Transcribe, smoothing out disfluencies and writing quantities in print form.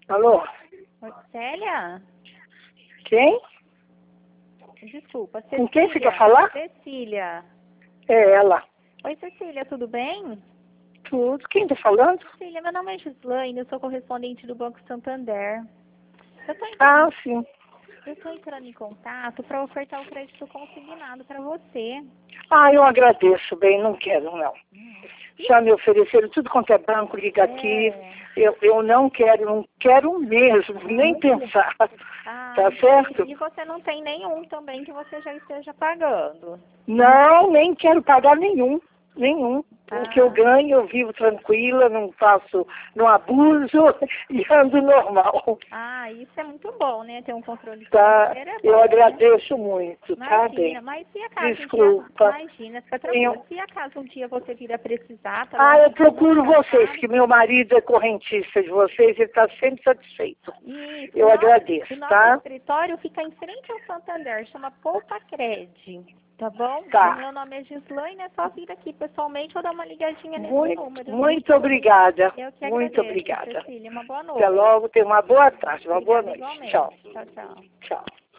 Alô? Oi, Célia? Quem? Desculpa, Cecília. Com quem você quer falar? Cecília. É ela. Oi, Cecília, tudo bem? Tudo. Quem tá falando? Cecília, meu nome é Gislaine, eu sou correspondente do Banco Santander. Eu tô Ah, entrando, sim. eu tô entrando em contato para ofertar o crédito consignado para você. Ah, eu agradeço, bem, não quero, não. Já me ofereceram tudo quanto é banco, liga aqui. Eu não quero mesmo, nem pensar. Ah, Tá certo? e você não tem nenhum também que você já esteja pagando? Não, nem quero pagar nenhum. Nenhum. O que eu ganho, eu vivo tranquila, não faço, não abuso e ando normal. Ah, isso é muito bom, né? Ter um controle Tá? financeiro é bom, Eu né? agradeço muito, tá Imagina, bem? mas se acaso Desculpa. imagina, fica tranquila. Se acaso um dia você vir a precisar, tá Ah, bom? eu procuro Nunca vocês, sabe. que meu marido é correntista de vocês, ele está sempre satisfeito. Isso, Eu agradeço, o nosso tá? escritório fica em frente ao Santander, chama Poupa Cred, tá bom? Tá. O meu nome é Gislaine, é só vir aqui pessoalmente ou dar uma ligadinha nesse Muito, número. muito obrigada. Eu que Muito agradeço, obrigada. Cecília. Uma boa noite. Até logo, tenha uma boa tarde, uma boa Obrigada noite. igualmente. Tchau. Tchau, tchau. Tchau.